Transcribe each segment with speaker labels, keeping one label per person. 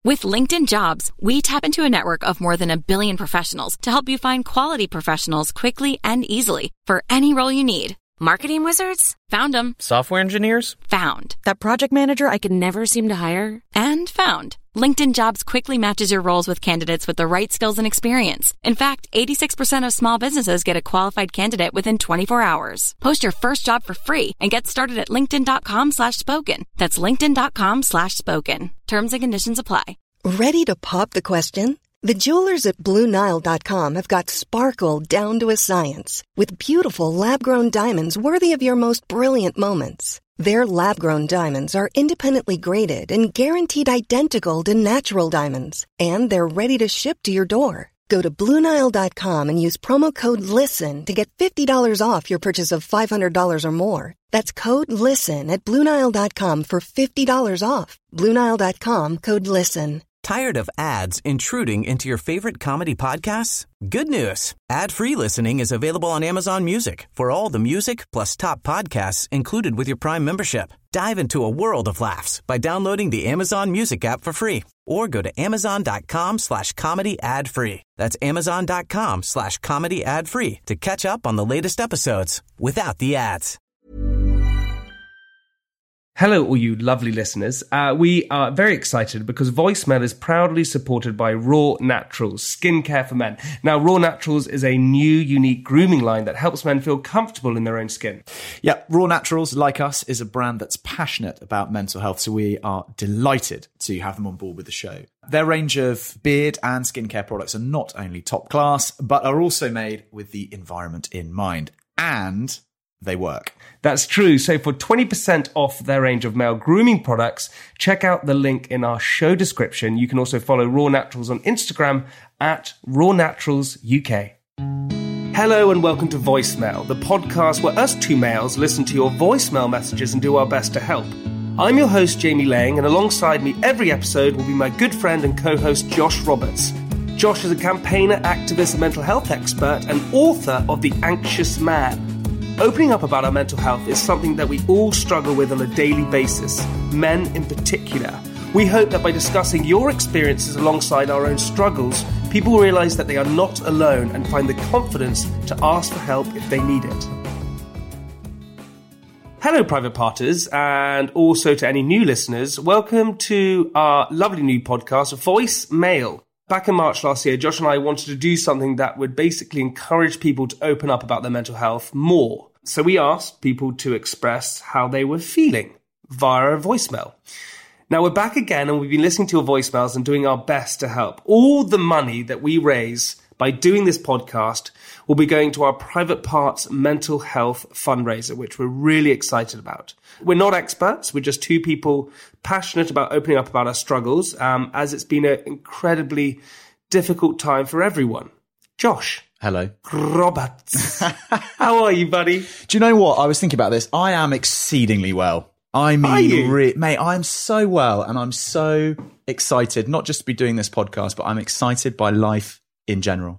Speaker 1: With LinkedIn Jobs, we tap into a network of more than 1 billion professionals to help you find quality professionals quickly and easily for any role you need. Marketing wizards? Found them.
Speaker 2: Software engineers?
Speaker 1: Found. That project manager I could never seem to hire? And found. LinkedIn Jobs quickly matches your roles with candidates with the right skills and experience. In fact, 86% of small businesses get a qualified candidate within 24 hours. Post your first job for free and get started at linkedin.com/spoken. That's linkedin.com/spoken. Terms and conditions apply.
Speaker 3: Ready to pop the question? The jewelers at BlueNile.com have got sparkle down to a science with beautiful lab-grown diamonds worthy of your most brilliant moments. Their lab-grown diamonds are independently graded and guaranteed identical to natural diamonds, and they're ready to ship to your door. Go to BlueNile.com and use promo code LISTEN to get $50 off your purchase of $500 or more. That's code LISTEN at BlueNile.com for $50 off. BlueNile.com, code LISTEN.
Speaker 4: Tired of ads intruding into your favorite comedy podcasts? Good news. Ad-free listening is available on Amazon Music for all the music plus top podcasts included with your Prime membership. Dive into a world of laughs by downloading the Amazon Music app for free or go to amazon.com/comedy ad-free. That's amazon.com/comedy ad-free to catch up on the latest episodes without the ads.
Speaker 5: Hello, all you lovely listeners. We are very excited because Voicemail is proudly supported by Raw Naturals, skincare for men. Now, Raw Naturals is a new, unique grooming line that helps men feel comfortable in their own skin.
Speaker 6: Yeah, Raw Naturals, like us, is a brand that's passionate about mental health, so we are delighted to have them on board with the show. Their range of beard and skincare products are not only top class, but are also made with the environment in mind. And they work.
Speaker 5: That's true. So for 20% off their range of male grooming products, check out the link in our show description. You can also follow Raw Naturals on Instagram at Raw Naturals UK. Hello and welcome to Voicemail, the podcast where us two males listen to your voicemail messages and do our best to help. I'm your host, Jamie Lang, and alongside me every episode will be my good friend and co-host, Josh Roberts. Josh is a campaigner, activist, and mental health expert and author of The Anxious Man. Opening up about our mental health is something that we all struggle with on a daily basis, men in particular. We hope that by discussing your experiences alongside our own struggles, people will realise that they are not alone and find the confidence to ask for help if they need it. Hello, private parters, and also to any new listeners, welcome to our lovely new podcast, Voicemail. Back in March last year, Josh and I wanted to do something that would basically encourage people to open up about their mental health more. So we asked people to express how they were feeling via a voicemail. Now we're back again and we've been listening to your voicemails and doing our best to help. All the money that we raise by doing this podcast will be going to our Private Parts mental health fundraiser, which we're really excited about. We're not experts. We're just two people passionate about opening up about our struggles, as it's been an incredibly difficult time for everyone. Josh.
Speaker 6: Hello.
Speaker 5: Roberts. How are you, buddy?
Speaker 6: Do you know what? I was thinking about this. I am exceedingly well. I mean, mate, I'm so well and I'm so excited, not just to be doing this podcast, but I'm excited by life in general.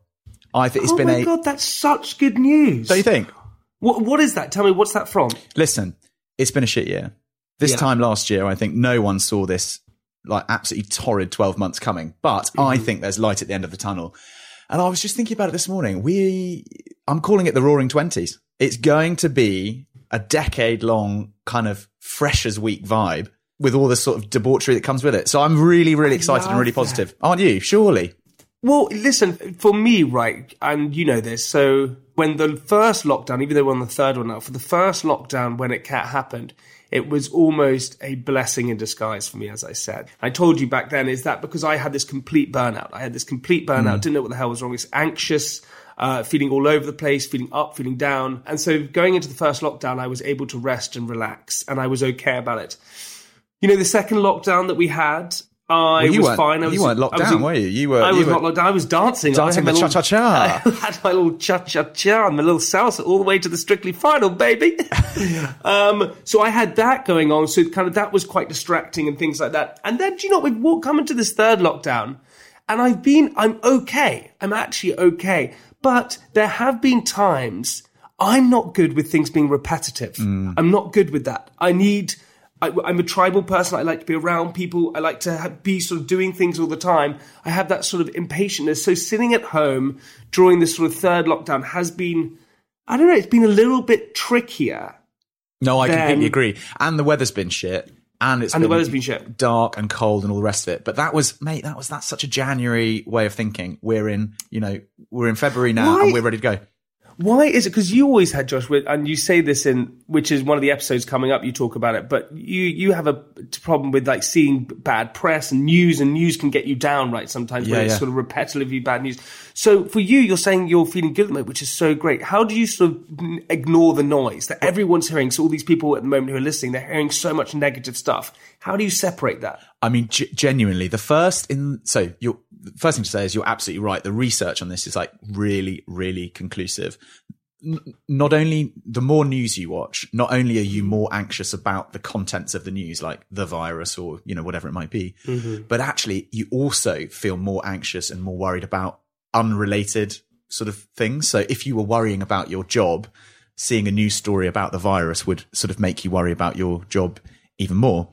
Speaker 5: Oh my God, that's such good news.
Speaker 6: Don't you think?
Speaker 5: What is that? Tell me, what's that from?
Speaker 6: Listen, it's been a shit year. This time last year, I think no one saw this like absolutely torrid 12 months coming. But I think there's light at the end of the tunnel. And I was just thinking about it this morning. I'm calling it the Roaring Twenties. It's going to be a decade-long kind of Freshers' Week vibe with all the sort of debauchery that comes with it. So I'm really, really excited and really positive. Aren't you? Surely.
Speaker 5: Well, listen, for me, right, and you know this, so when the first lockdown, even though we're on the third one now, for the first lockdown when it happened, it was almost a blessing in disguise for me, as I said. I told you back then, is that because I had this complete burnout. Didn't know what the hell was wrong. It's anxious, feeling all over the place, feeling up, feeling down. And so going into the first lockdown, I was able to rest and relax, and I was okay about it. You know, the second lockdown that we had, I was fine.
Speaker 6: You weren't locked down, were you?
Speaker 5: I was not locked down. I was dancing.
Speaker 6: Dancing the cha-cha-cha.
Speaker 5: I had my little cha-cha-cha and my little salsa all the way to the Strictly Final, baby. So I had that going on. So kind of that was quite distracting and things like that. And then, do you know, we've come into this third lockdown and I'm okay. I'm actually okay. But there have been times I'm not good with things being repetitive. I'm not good with that. I I'm a tribal person. I like to be around people. I like to be sort of doing things all the time. I have that sort of impatientness. So sitting at home during this sort of third lockdown has been, I don't know, it's been a little bit trickier.
Speaker 6: No, I completely agree. And the weather's been shit. And the weather's been shit. Dark and cold and all the rest of it. But that's such a January way of thinking. We're in February now and we're ready to go.
Speaker 5: Why is it? Because you always had, Josh, and you say this which is one of the episodes coming up, you talk about it, but you have a problem with like seeing bad press and news can get you down, right? Sometimes when it's sort of repetitively bad news. So for you, you're saying you're feeling good at the moment, which is so great. How do you sort of ignore the noise that everyone's hearing? So all these people at the moment who are listening, they're hearing so much negative stuff. How do you separate that? I mean,
Speaker 6: genuinely, the first thing to say is you're absolutely right. The research on this is like really, really conclusive. Not only the more news you watch, not only are you more anxious about the contents of the news, like the virus or, whatever it might be, but actually you also feel more anxious and more worried about unrelated sort of things. So if you were worrying about your job, seeing a news story about the virus would sort of make you worry about your job even more.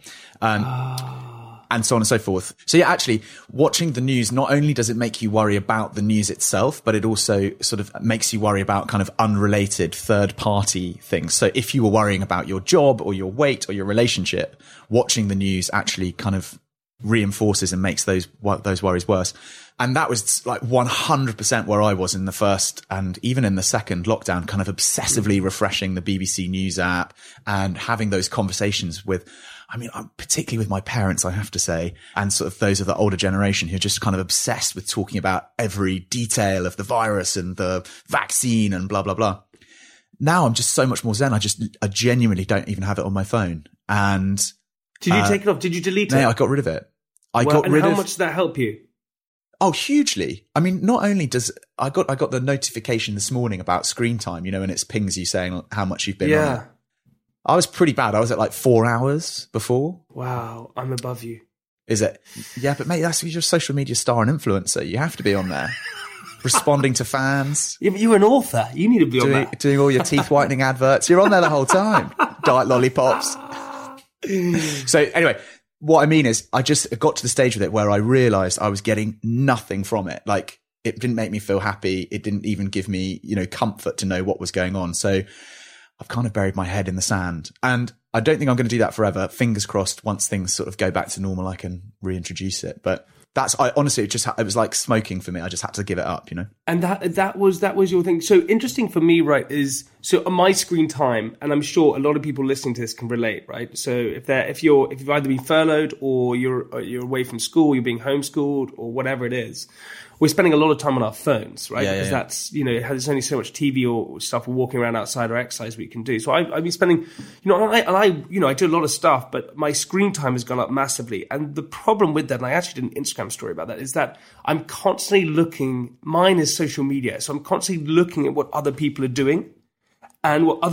Speaker 6: And so on and so forth. So yeah, actually watching the news, not only does it make you worry about the news itself, but it also sort of makes you worry about kind of unrelated third party things. So if you were worrying about your job or your weight or your relationship, watching the news actually kind of reinforces and makes those worries worse. And that was like 100% where I was in the first and even in the second lockdown, kind of obsessively refreshing the BBC News app and having those conversations with, particularly with my parents, I have to say, and sort of those of the older generation who are just kind of obsessed with talking about every detail of the virus and the vaccine and blah, blah, blah. Now I'm just so much more zen. I genuinely don't even have it on my phone. And
Speaker 5: did you take it off? Did you delete it?
Speaker 6: No, I got rid of it.
Speaker 5: How much does that help you?
Speaker 6: Oh, hugely. I mean, not only I got the notification this morning about screen time, and it pings you saying how much you've been on it. I was pretty bad. I was at like 4 hours before.
Speaker 5: Wow, I'm above you.
Speaker 6: Is it? Yeah, but mate, that's you're a social media star and influencer. You have to be on there. Responding to fans.
Speaker 5: Yeah, but you're an author. You need to be on there.
Speaker 6: Doing all your teeth whitening adverts. You're on there the whole time. Diet lollipops. So anyway, what I mean is I just got to the stage with it where I realized I was getting nothing from it. Like it didn't make me feel happy. It didn't even give me, comfort to know what was going on. So I've kind of buried my head in the sand, and I don't think I'm going to do that forever. Fingers crossed. Once things sort of go back to normal, I can reintroduce it. But honestly, it was like smoking for me. I just had to give it up,
Speaker 5: And that was your thing. So interesting for me, right? Is so on my screen time, and I'm sure a lot of people listening to this can relate, right? So if you've either been furloughed or you're away from school, you're being homeschooled or whatever it is, we're spending a lot of time on our phones, right? Because that's, there's only so much TV or stuff or walking around outside or exercise we can do. So I've been spending, I do a lot of stuff, but my screen time has gone up massively. And the problem with that, and I actually did an Instagram story about that, is that I'm constantly looking, mine is social media. So I'm constantly looking at what other people are doing and what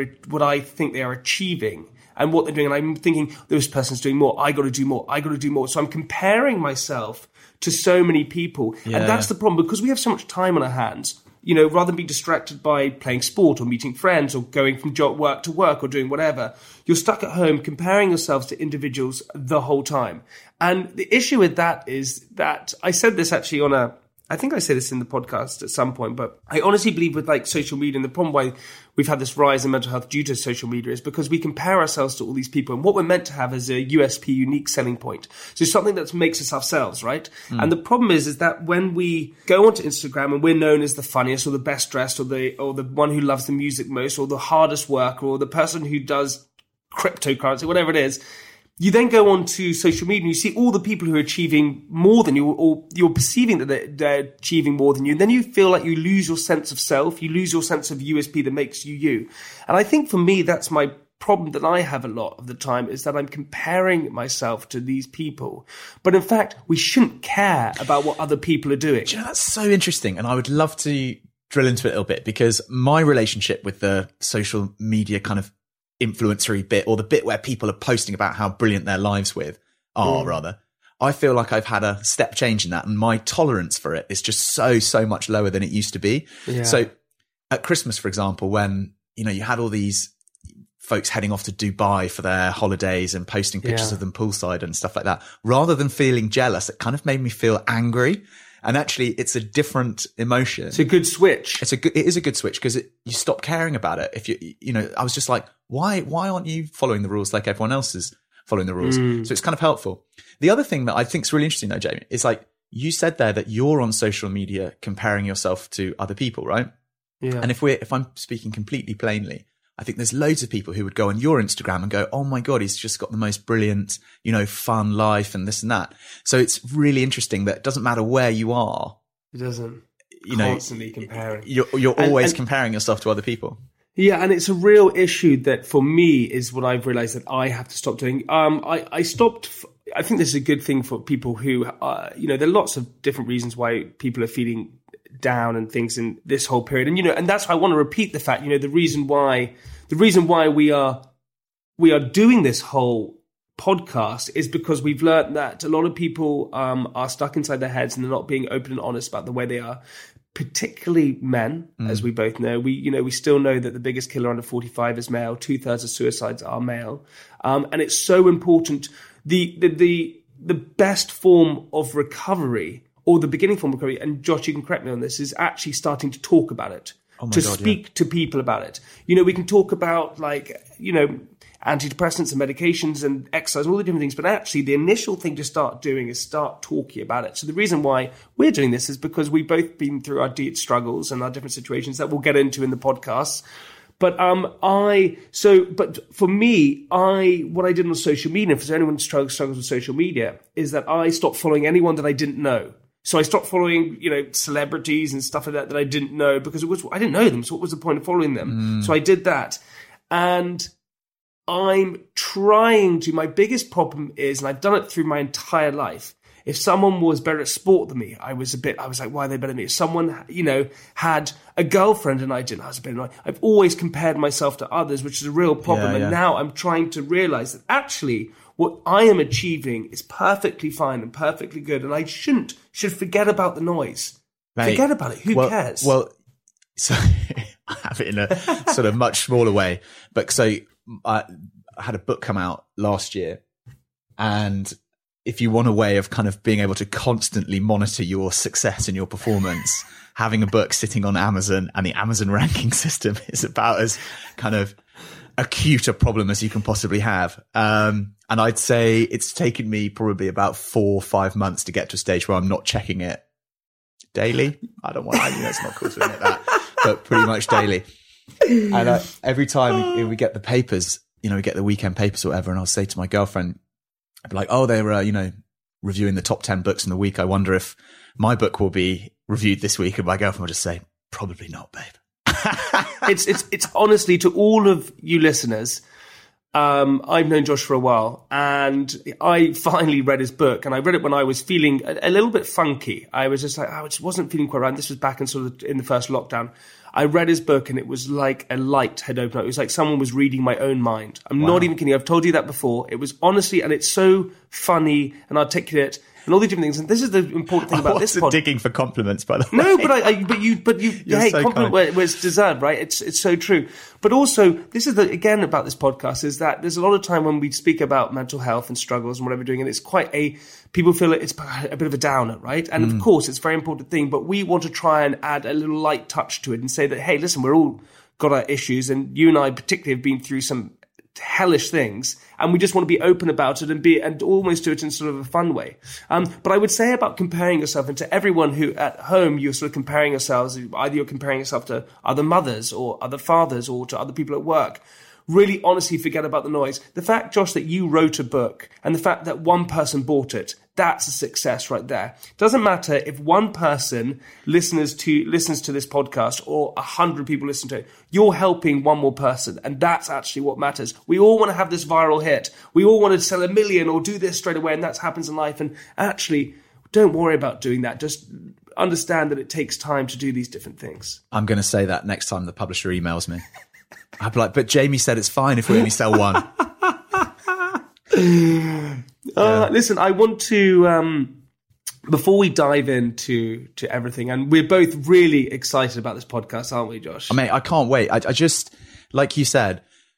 Speaker 5: I think they are achieving and what they're doing. And I'm thinking, this person's doing more. I got to do more. So I'm comparing myself to so many people. And that's the problem, because we have so much time on our hands, rather than be distracted by playing sport or meeting friends or going from work to work or doing whatever, you're stuck at home comparing yourselves to individuals the whole time. And the issue with that is that I said this actually I think I say this in the podcast at some point, but I honestly believe with like social media, and the problem why we've had this rise in mental health due to social media is because we compare ourselves to all these people. And what we're meant to have is a USP, unique selling point. So something that makes us ourselves, right? And the problem is that when we go onto Instagram and we're known as the funniest or the best dressed or the one who loves the music most or the hardest worker or the person who does cryptocurrency, whatever it is, you then go on to social media and you see all the people who are achieving more than you, or you're perceiving that they're achieving more than you. And then you feel like you lose your sense of self. You lose your sense of USP that makes you you. And I think for me, that's my problem that I have a lot of the time, is that I'm comparing myself to these people. But in fact, we shouldn't care about what other people are doing.
Speaker 6: Do you know, that's so interesting. And I would love to drill into it a little bit, because my relationship with the social media kind of influencery bit, or the bit where people are posting about how brilliant their lives rather, I feel like I've had a step change in that, and my tolerance for it is just so much lower than it used to be. So at Christmas, for example, when you had all these folks heading off to Dubai for their holidays and posting pictures of them poolside and stuff like that. Rather than feeling jealous, it kind of made me feel angry. And actually, it's a different emotion.
Speaker 5: It's a good switch.
Speaker 6: It is a good switch because you stop caring about it. If I was just like, why aren't you following the rules like everyone else is following the rules? So it's kind of helpful. The other thing that I think is really interesting though, Jamie, is like you said there that you're on social media comparing yourself to other people, right?
Speaker 5: Yeah.
Speaker 6: And if I'm speaking completely plainly, I think there's loads of people who would go on your Instagram and go, oh my God, he's just got the most brilliant, fun life and this and that. So it's really interesting that it doesn't matter where you are.
Speaker 5: It doesn't. Constantly comparing.
Speaker 6: You're always comparing yourself to other people.
Speaker 5: Yeah, and it's a real issue that for me is what I've realized that I have to stop doing. I stopped. I think this is a good thing for people who, there are lots of different reasons why people are feeling down and things in this whole period. And that's why I want to repeat the fact, the reason why we are doing this whole podcast is because we've learned that a lot of people are stuck inside their heads and they're not being open and honest about the way they are, particularly men, as we both know. We still know that the biggest killer under 45 is male. 2/3 of suicides are male. And it's so important. The best form of recovery, or the beginning form of recovery, and Josh, you can correct me on this, is actually starting to talk about it, speak to people about it. We can talk about antidepressants and medications and exercise, all the different things, but actually the initial thing to start doing is start talking about it. So the reason why we're doing this is because we've both been through our deep struggles and our different situations that we'll get into in the podcast. But for me, what I did on social media, for anyone who struggles with social media, is that I stopped following anyone that I didn't know. So I stopped following, celebrities and stuff like that I didn't know because I didn't know them. So what was the point of following them? So I did that. And I'm trying to, my biggest problem is, and I've done it through my entire life, if someone was better at sport than me, I was like, why are they better than me? If someone, had a girlfriend and I didn't, I was a bit annoyed. I've always compared myself to others, which is a real problem. Yeah. And now I'm trying to realize that actually what I am achieving is perfectly fine and perfectly good. And I should forget about the noise. Mate, forget about it. Who cares?
Speaker 6: Well, so I have it in a sort of much smaller way. But so I had a book come out last year, and if you want a way of kind of being able to constantly monitor your success and your performance, having a book sitting on Amazon and the Amazon ranking system is about as kind of acute a problem as you can possibly have. And I'd say it's taken me probably about 4 or 5 months to get to a stage where I'm not checking it daily. It's not cool to admit that, but pretty much daily. And every time we get the papers, we get the weekend papers or whatever, and I'll say to my girlfriend, I'd be like, oh, they were, reviewing the top 10 books in the week. I wonder if my book will be reviewed this week. And my girlfriend will just say, probably not, babe.
Speaker 5: It's honestly, to all of you listeners, I've known Josh for a while, and I finally read his book, and I read it when I was feeling a little bit funky. I was just like, I just wasn't feeling quite right. This was back in in the first lockdown. I read his book and it was like a light had opened up. It was like someone was reading my own mind. I'm not even kidding. I've told you that before. It was honestly, and it's so funny and articulate and all these different things. And this is the important thing about this podcast.
Speaker 6: Digging for compliments, by the way.
Speaker 5: No, but you, hey, so compliment where it's deserved, right? It's so true. But also, this is again about this podcast is that there's a lot of time when we speak about mental health and struggles and whatever we're doing, and it's people feel it's a bit of a downer, right? And of course, it's a very important thing, but we want to try and add a little light touch to it and say that, hey, listen, we're all got our issues, and you and I particularly have been through some hellish things, and we just want to be open about it and almost do it in sort of a fun way. But I would say about comparing yourself, and to everyone who at home you're sort of comparing yourselves, either you're comparing yourself to other mothers or other fathers or to other people at work, really honestly forget about the noise. The fact, Josh, that you wrote a book and the fact that one person bought it, that's a success right there. Doesn't matter if one person listens to this podcast or 100 people listen to it. You're helping one more person, and that's actually what matters. We all want to have this viral hit. We all want to sell 1 million or do this straight away, and that happens in life. And actually, don't worry about doing that. Just understand that it takes time to do these different things.
Speaker 6: I'm going to say that next time the publisher emails me. I'd be like, but Jamie said it's fine if we only sell one.
Speaker 5: Listen, I want to, before we dive into everything, and we're both really excited about this podcast, aren't we, Josh?
Speaker 6: I mean, I can't wait. I just, like you said,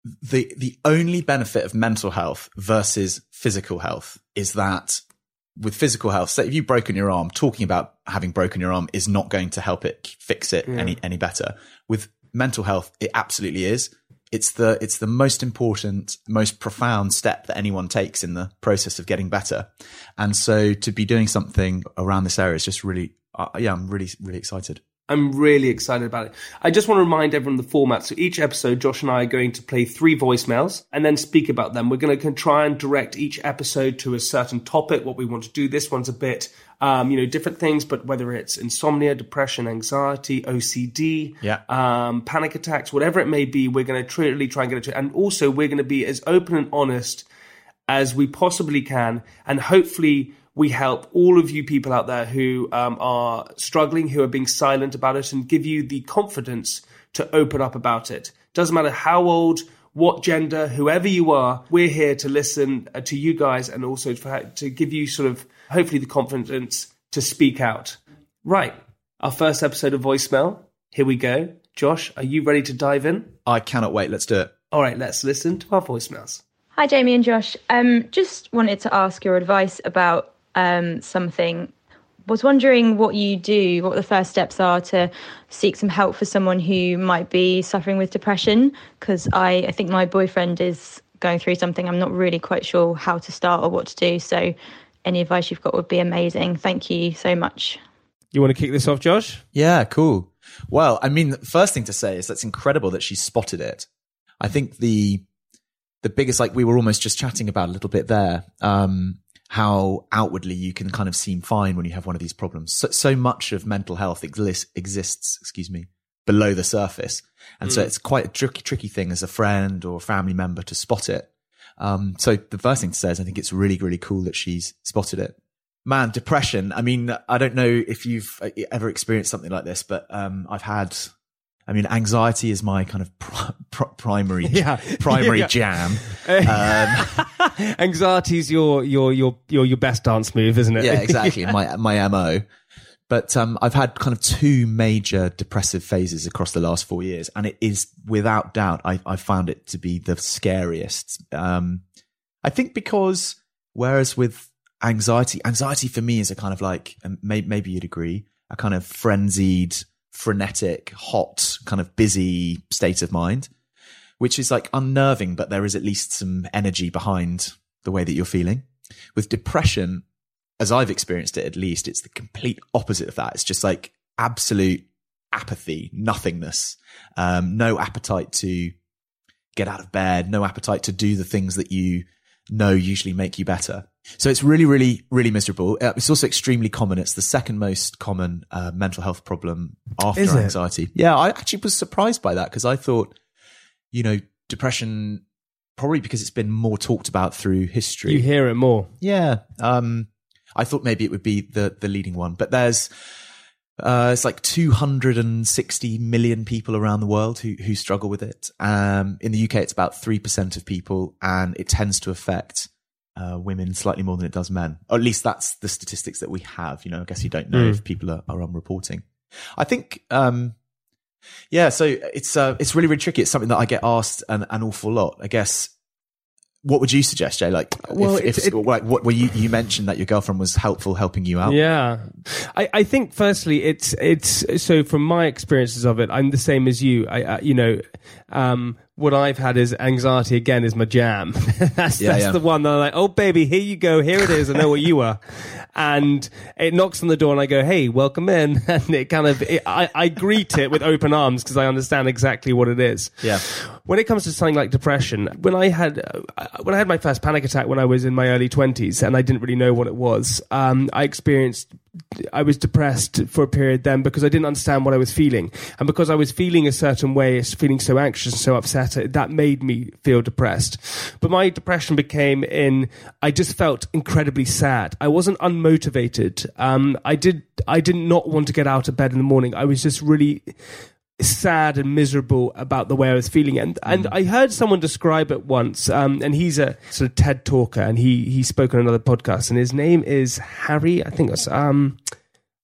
Speaker 6: the only benefit of mental health versus physical health is that with physical health, say if you've broken your arm, talking about having broken your arm is not going to help it fix it any better. With mental health, it absolutely is. It's the most important, most profound step that anyone takes in the process of getting better. And so to be doing something around this area is just really, I'm really, really excited.
Speaker 5: I'm really excited about it. I just want to remind everyone the format. So each episode, Josh and I are going to play 3 voicemails and then speak about them. We're going to try and direct each episode to a certain topic, what we want to do. This one's a bit, different things, but whether it's insomnia, depression, anxiety, OCD, panic attacks, whatever it may be, we're going to really try and get it to. And also we're going to be as open and honest as we possibly can. And hopefully we help all of you people out there who are struggling, who are being silent about it, and give you the confidence to open up about it. Doesn't matter how old, what gender, whoever you are, we're here to listen to you guys and also to give you sort of, hopefully, the confidence to speak out. Right, our first episode of Voicemail. Here we go. Josh, are you ready to dive in?
Speaker 6: I cannot wait. Let's do it.
Speaker 5: All right, let's listen to our voicemails.
Speaker 2: Hi, Jamie and Josh. Just wanted to ask your advice about something. Was wondering what you do, what the first steps are to seek some help for someone who might be suffering with depression, because I think my boyfriend is going through something. I'm not really quite sure how to start or what to do, so any advice you've got would be amazing. Thank you so much.
Speaker 5: You want to kick this off, Josh?
Speaker 6: Yeah, cool. Well, I mean, the first thing to say is that's incredible that she spotted it. I think the biggest, like we were almost just chatting about a little bit there, how outwardly you can kind of seem fine when you have one of these problems. So much of mental health exists, below the surface. And so it's quite a tricky thing as a friend or a family member to spot it. So the first thing to say is I think it's really, really cool that she's spotted it. Man, depression. I mean, I don't know if you've ever experienced something like this, but anxiety is my kind of primary jam.
Speaker 5: Anxiety's your best dance move, isn't it?
Speaker 6: Yeah, exactly. my MO. But I've had kind of 2 major depressive phases across the last 4 years, and it is without doubt I found it to be the scariest. I think because whereas with anxiety for me is a kind of like, maybe you'd agree, a kind of frenzied, frenetic, hot, kind of busy state of mind, which is like unnerving, but there is at least some energy behind the way that you're feeling. With depression, as I've experienced it, at least, it's the complete opposite of that. It's just like absolute apathy, nothingness, no appetite to get out of bed, no appetite to do the things that you know usually make you better. So it's really, really, really miserable. It's also extremely common. It's the second most common mental health problem after anxiety. Yeah, I actually was surprised by that because I thought, depression, probably because it's been more talked about through history.
Speaker 5: You hear it more.
Speaker 6: Yeah. I thought maybe it would be the leading one, but there's it's like 260 million people around the world who struggle with it. In the UK, it's about 3% of people, and it tends to affect women slightly more than it does men. Or at least that's the statistics that we have. I guess you don't know if people are unreporting. I think, so it's really, really tricky. It's something that I get asked an awful lot. I guess, what would you suggest, Jay? Like, you mentioned that your girlfriend was helping you out.
Speaker 5: Yeah, I think firstly, it's so from my experiences of it, I'm the same as you. What I've had is anxiety again is my jam. That's the one that I'm like, oh baby, here you go, here it is. I know what you are, and it knocks on the door, and I go, hey, welcome in, and it kind of I greet it with open arms because I understand exactly what it is.
Speaker 6: Yeah.
Speaker 5: When it comes to something like depression, when I had my first panic attack when I was in my early 20s, and I didn't really know what it was, I was depressed for a period then because I didn't understand what I was feeling. And because I was feeling a certain way, feeling so anxious and so upset, that made me feel depressed. But my depression became I just felt incredibly sad. I wasn't unmotivated. I did not want to get out of bed in the morning. I was just really sad and miserable about the way I was feeling. And I heard someone describe it once, and he's a sort of TED talker, and he spoke on another podcast, and his name is Harry. I think that's I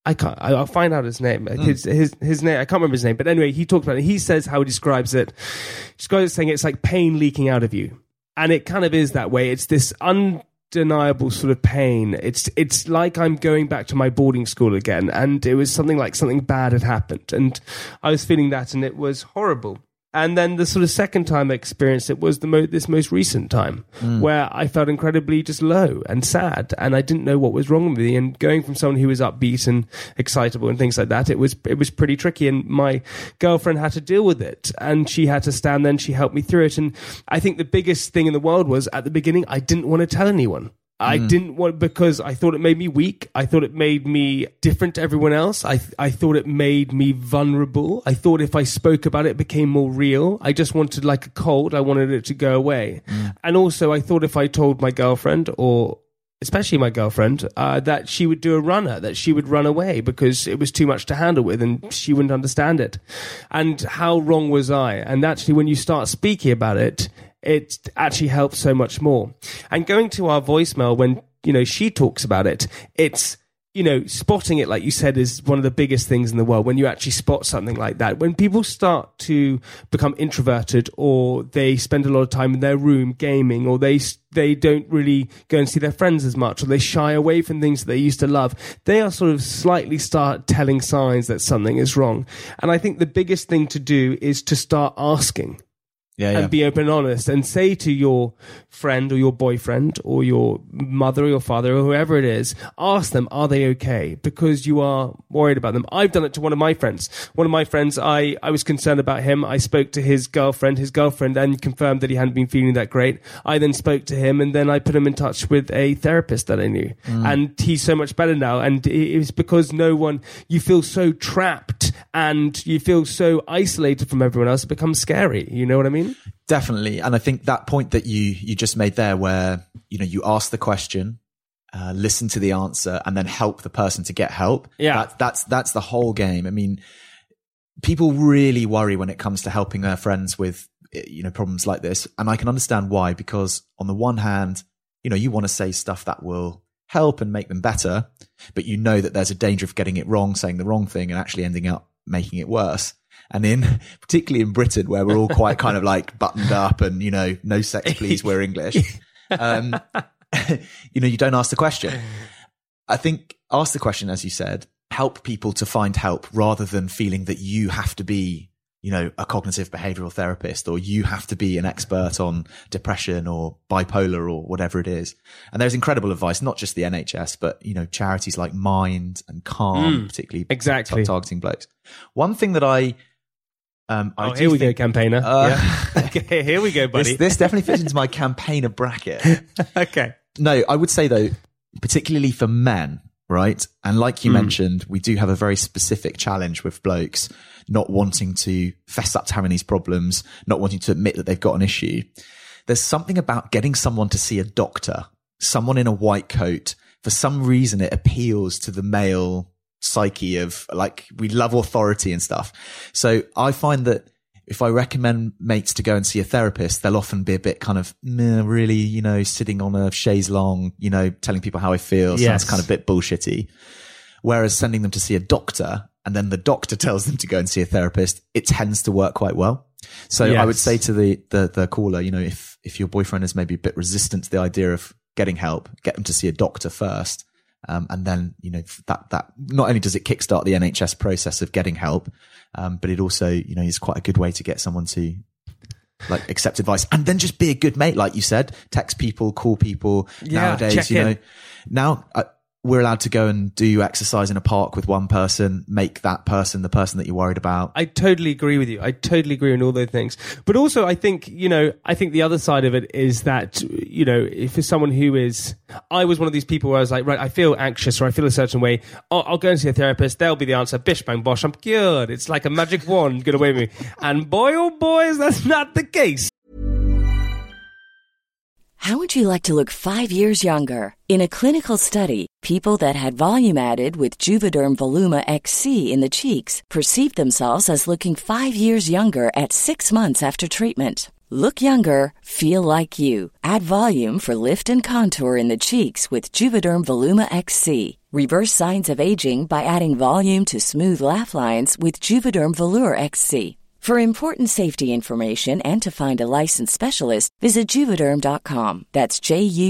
Speaker 5: I'll find out his name. His name, I can't remember his name, but anyway, he talked about it. He says how he describes it. He describes it saying it's like pain leaking out of you. And it kind of is that way. It's this undeniable sort of pain. It's like I'm going back to my boarding school again, and it was something bad had happened, and I was feeling that, and it was horrible. And then the sort of second time I experienced it was this most recent time where I felt incredibly just low and sad, and I didn't know what was wrong with me. And going from someone who was upbeat and excitable and things like that, it was pretty tricky. And my girlfriend had to deal with it, and she had to stand there, and she helped me through it. And I think the biggest thing in the world was at the beginning, I didn't want to tell anyone. I didn't want, because I thought it made me weak. I thought it made me different to everyone else. I thought it made me vulnerable. I thought if I spoke about it, it became more real. I just wanted, like a cold, I wanted it to go away. And also I thought if I told my girlfriend, or especially my girlfriend, that she would do a runner, that she would run away because it was too much to handle with and she wouldn't understand it. And how wrong was I? And actually, when you start speaking about it, it actually helps so much more. And going to our voicemail, when, she talks about it, it's, spotting it, like you said, is one of the biggest things in the world. When you actually spot something like that, when people start to become introverted, or they spend a lot of time in their room gaming, or they don't really go and see their friends as much, or they shy away from things that they used to love, they are sort of slightly start telling signs that something is wrong. And I think the biggest thing to do is to start asking. And be open and honest, and say to your friend or your boyfriend or your mother or your father or whoever it is, ask them, are they okay? Because you are worried about them. I've done it to one of my friends. I was concerned about him. I spoke to his girlfriend, and confirmed that he hadn't been feeling that great. I then spoke to him, and then I put him in touch with a therapist that I knew. And he's so much better now. And it was because you feel so trapped and you feel so isolated from everyone else, it becomes scary. You know what I mean?
Speaker 6: Definitely. And I think that point that you just made there, where, you ask the question, listen to the answer, and then help the person to get help. Yeah. That's the whole game. I mean, people really worry when it comes to helping their friends with, problems like this. And I can understand why, because on the one hand, you want to say stuff that will help and make them better, but that there's a danger of getting it wrong, saying the wrong thing, and actually ending up making it worse. And particularly in Britain, where we're all quite kind of like buttoned up and, no sex please, we're English. You don't ask the question. I think ask the question, as you said, help people to find help, rather than feeling that you have to be, a cognitive behavioral therapist, or you have to be an expert on depression or bipolar or whatever it is. And there's incredible advice, not just the NHS, but, charities like Mind and Calm, particularly targeting blokes. One thing that
Speaker 5: here we go, campaigner. Okay, here we go, buddy.
Speaker 6: This definitely fits into my campaigner bracket.
Speaker 5: Okay.
Speaker 6: No, I would say though, particularly for men, right? And like you mentioned, we do have a very specific challenge with blokes not wanting to fess up to having these problems, not wanting to admit that they've got an issue. There's something about getting someone to see a doctor, someone in a white coat. For some reason, it appeals to the male psyche of, like, we love authority and stuff. So I find that if I recommend mates to go and see a therapist, they'll often be a bit kind of really, sitting on a chaise longue, telling people how I feel. Sounds kind of a bit bullshitty. Whereas sending them to see a doctor, and then the doctor tells them to go and see a therapist, it tends to work quite well. So I would say to the caller, if your boyfriend is maybe a bit resistant to the idea of getting help, get them to see a doctor first. And then, that not only does it kickstart the NHS process of getting help, but it also, is quite a good way to get someone to accept advice, and then just be a good mate. Like you said, text people, call people. Nowadays, now we're allowed to go and do exercise in a park with one person, make that person the person that you're worried about.
Speaker 5: I totally agree with you. I totally agree on all those things. But also I think the other side of it is that, if you're someone who is, I was one of these people where I was like, right, I feel anxious or I feel a certain way. I'll go and see a therapist. They'll be the answer. Bish, bang, bosh. I'm cured. It's like a magic wand. Get away with me. And boy, oh boys, that's not the case.
Speaker 7: How would you like to look 5 years younger? In a clinical study, people that had volume added with Juvederm Voluma XC in the cheeks perceived themselves as looking 5 years younger at 6 months after treatment. Look younger, feel like you. Add volume for lift and contour in the cheeks with Juvederm Voluma XC. Reverse signs of aging by adding volume to smooth laugh lines with Juvederm Volure XC. For important safety information and to find a licensed specialist, visit Juvederm.com. That's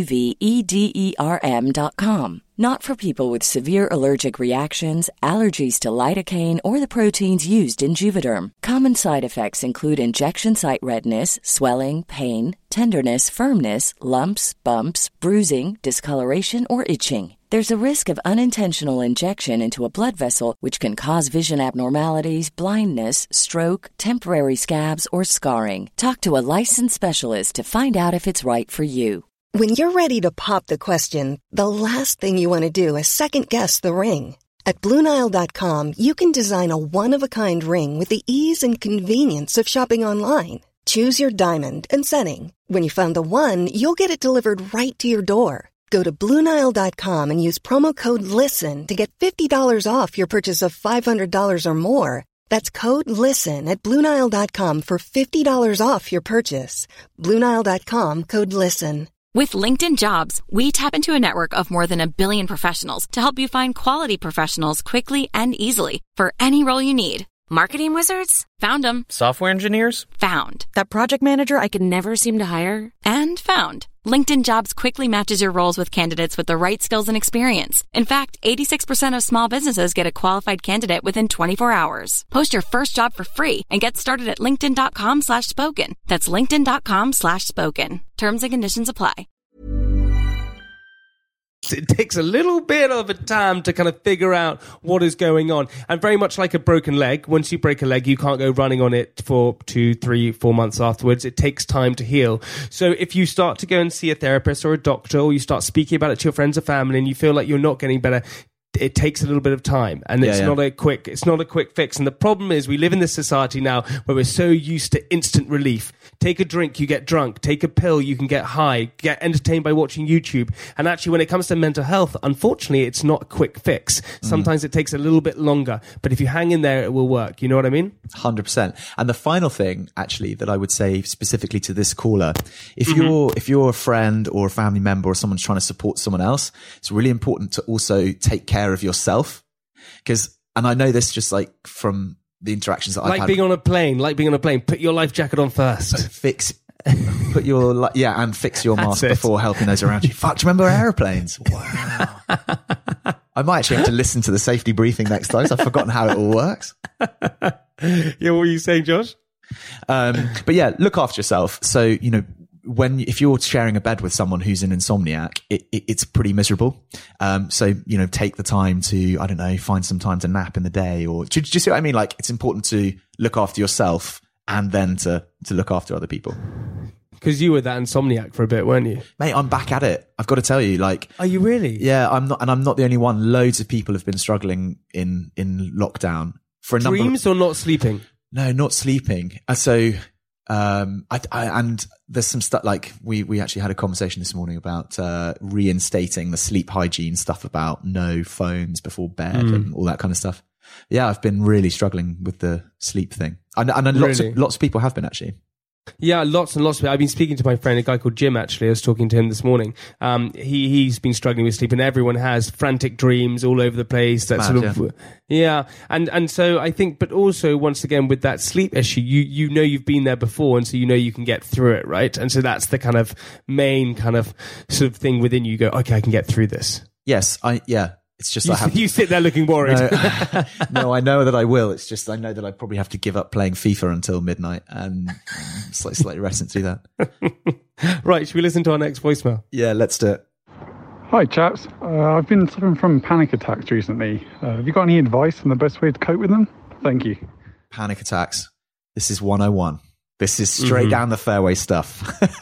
Speaker 7: JUVEDERM.com. Not for people with severe allergic reactions, allergies to lidocaine, or the proteins used in Juvederm. Common side effects include injection site redness, swelling, pain, tenderness, firmness, lumps, bumps, bruising, discoloration, or itching. There's a risk of unintentional injection into a blood vessel, which can cause vision abnormalities, blindness, stroke, temporary scabs, or scarring. Talk to a licensed specialist to find out if it's right for you.
Speaker 3: When you're ready to pop the question, the last thing you want to do is second-guess the ring. At BlueNile.com, you can design a one-of-a-kind ring with the ease and convenience of shopping online. Choose your diamond and setting. When you find the one, you'll get it delivered right to your door. Go to BlueNile.com and use promo code LISTEN to get $50 off your purchase of $500 or more. That's code LISTEN at BlueNile.com for $50 off your purchase. BlueNile.com, code LISTEN.
Speaker 1: With LinkedIn Jobs, we tap into a network of more than 1 billion professionals to help you find quality professionals quickly and easily for any role you need. Marketing wizards? Found them.
Speaker 8: Software engineers?
Speaker 1: Found. That project manager I could never seem to hire? And found. LinkedIn Jobs quickly matches your roles with candidates with the right skills and experience. In fact, 86% of small businesses get a qualified candidate within 24 hours. Post your first job for free and get started at linkedin.com/spoken. That's linkedin.com/spoken. Terms and conditions apply.
Speaker 5: It takes a little bit of a time to kind of figure out what is going on. And very much like a broken leg, once you break a leg, you can't go running on it for 2, 3, 4 months afterwards. It takes time to heal. So if you start to go and see a therapist or a doctor, or you start speaking about it to your friends or family and you feel like you're not getting better, it takes a little bit of time, and it's not a quick fix. And the problem is we live in this society now where we're so used to instant relief. Take a drink, you get drunk. Take a pill, you can get high. Get entertained by watching YouTube. And actually, when it comes to mental health, unfortunately, it's not a quick fix. Sometimes it takes a little bit longer, but if you hang in there, it will work. You know what I mean?
Speaker 6: 100%. And the final thing, actually, that I would say specifically to this caller, if you're a friend or a family member or someone's trying to support someone else, it's really important to also take care of yourself. And I know this just like from the interactions that I've had. Like being on a plane, put your life jacket on first. Fix your mask before helping those around you. Fuck, do you remember aeroplanes? Wow. I might actually have to listen to the safety briefing next time, so I've forgotten how it all works.
Speaker 5: Yeah, what were you saying, Josh?
Speaker 6: But yeah, look after yourself. So, if you're sharing a bed with someone who's an insomniac, it's pretty miserable. So, take the time to, I don't know, find some time to nap in the day, or do you see what I mean? Like, it's important to look after yourself and then to look after other people.
Speaker 5: Because you were that insomniac for a bit, weren't you?
Speaker 6: Mate, I'm back at it. I've got to tell you, like...
Speaker 5: Are you really?
Speaker 6: Yeah, I'm not the only one. Loads of people have been struggling in lockdown for a number of...
Speaker 5: Dreams or not sleeping?
Speaker 6: No, not sleeping. So... and there's some stuff like we actually had a conversation this morning about reinstating the sleep hygiene stuff, about no phones before bed and all that kind of stuff. Yeah, I've been really struggling with the sleep thing, and lots of people have been actually.
Speaker 5: Yeah, lots and lots of it. I've been speaking to my friend, a guy called Jim, actually. I was talking to him this morning. He's been struggling with sleep, and everyone has frantic dreams all over the place. That sort of, yeah. And so I think, but also once again with that sleep issue, you know you've been there before, and so you know you can get through it, right? And so that's the kind of main kind of sort of thing within you. Go, okay, I can get through this.
Speaker 6: Yes, It's just
Speaker 5: you sit there looking worried.
Speaker 6: No, I know that I will. It's just I know that I probably have to give up playing FIFA until midnight, and slightly reticent to do that.
Speaker 5: Right, should we listen to our next voicemail?
Speaker 6: Yeah, let's do it.
Speaker 9: Hi chaps, I've been suffering from panic attacks recently. Have you got any advice on the best way to cope with them? Thank you.
Speaker 6: Panic attacks. This is 101. This is straight down the fairway stuff.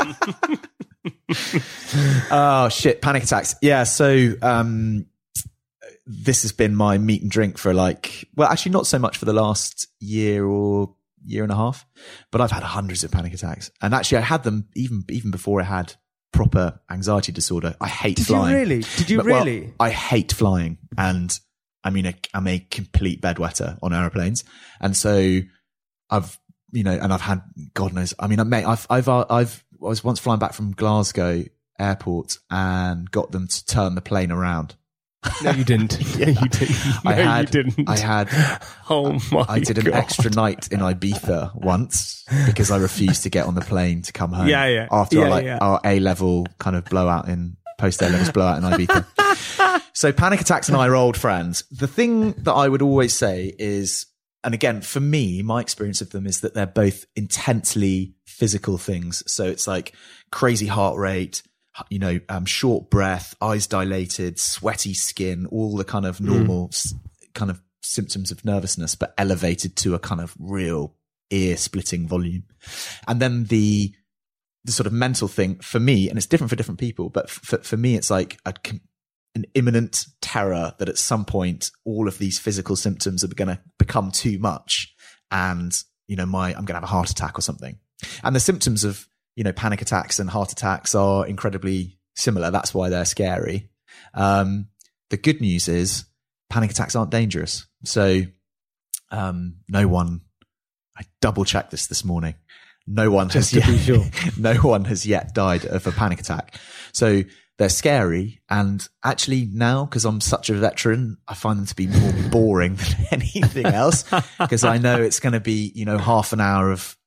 Speaker 6: Oh shit, panic attacks. Yeah, so this has been my meat and drink for actually not so much for the last year or year and a half, but I've had hundreds of panic attacks. And actually I had them even before I had proper anxiety disorder. I hate flying.
Speaker 5: Did you really?
Speaker 6: Well, I hate flying. And I mean, I'm a complete bedwetter on airplanes. And so I've had, God knows, I mean, mate, I was once flying back from Glasgow airport and got them to turn the plane around.
Speaker 5: No, you didn't.
Speaker 8: No, you didn't. No, you didn't. Oh my
Speaker 6: I did an
Speaker 8: God.
Speaker 6: extra night in Ibiza once because I refused to get on the plane to come home.
Speaker 8: Yeah.
Speaker 6: After
Speaker 8: Yeah,
Speaker 6: our A-level kind of blowout in post A-levels blowout in Ibiza. So panic attacks and I are old friends. The thing that I would always say is, and again, for me, my experience of them is that they're both intensely physical things. So it's like crazy heart rate, short breath, eyes dilated, sweaty skin, all the kind of normal kind of symptoms of nervousness, but elevated to a kind of real ear-splitting volume. And then the sort of mental thing for me, and it's different for different people, but for me, it's like an imminent terror that at some point all of these physical symptoms are going to become too much, and I'm going to have a heart attack or something. And the symptoms of panic attacks and heart attacks are incredibly similar. That's why they're scary. The good news is panic attacks aren't dangerous. So no one, I double checked this morning. No one has yet died of a panic attack. So they're scary. And actually now, because I'm such a veteran, I find them to be more boring than anything else, because I know it's going to be, half an hour of,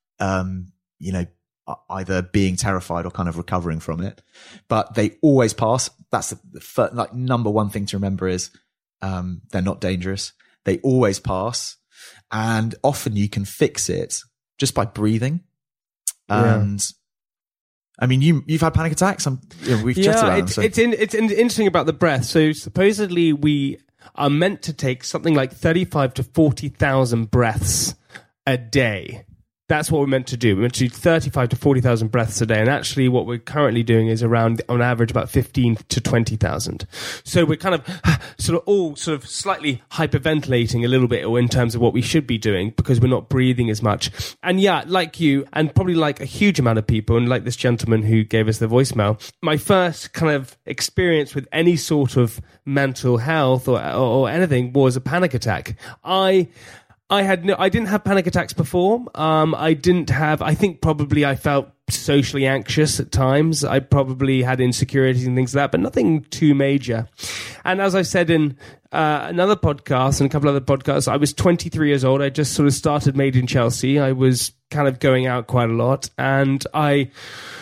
Speaker 6: either being terrified or kind of recovering from it, but they always pass. That's the number one thing to remember is, they're not dangerous. They always pass. And often you can fix it just by breathing. And I mean, you've had panic attacks. We've chatted about them. So.
Speaker 8: It's interesting about the breath. So supposedly we are meant to take something like 35 to 40,000 breaths a day. That's what we're meant to do. We're meant to do 35 to 40,000 breaths a day. And actually what we're currently doing is around, on average, about 15 to 20,000. So we're kind of all slightly hyperventilating a little bit in terms of what we should be doing, because we're not breathing as much. And yeah, like you, and probably like a huge amount of people, and like this gentleman who gave us the voicemail, my first kind of experience with any sort of mental health or anything was a panic attack. I didn't have panic attacks before. I think probably I felt socially anxious at times. I probably had insecurities and things like that, but nothing too major. And as I said in another podcast and a couple other podcasts, I was 23 years old. I just sort of started Made in Chelsea. I was kind of going out quite a lot, and I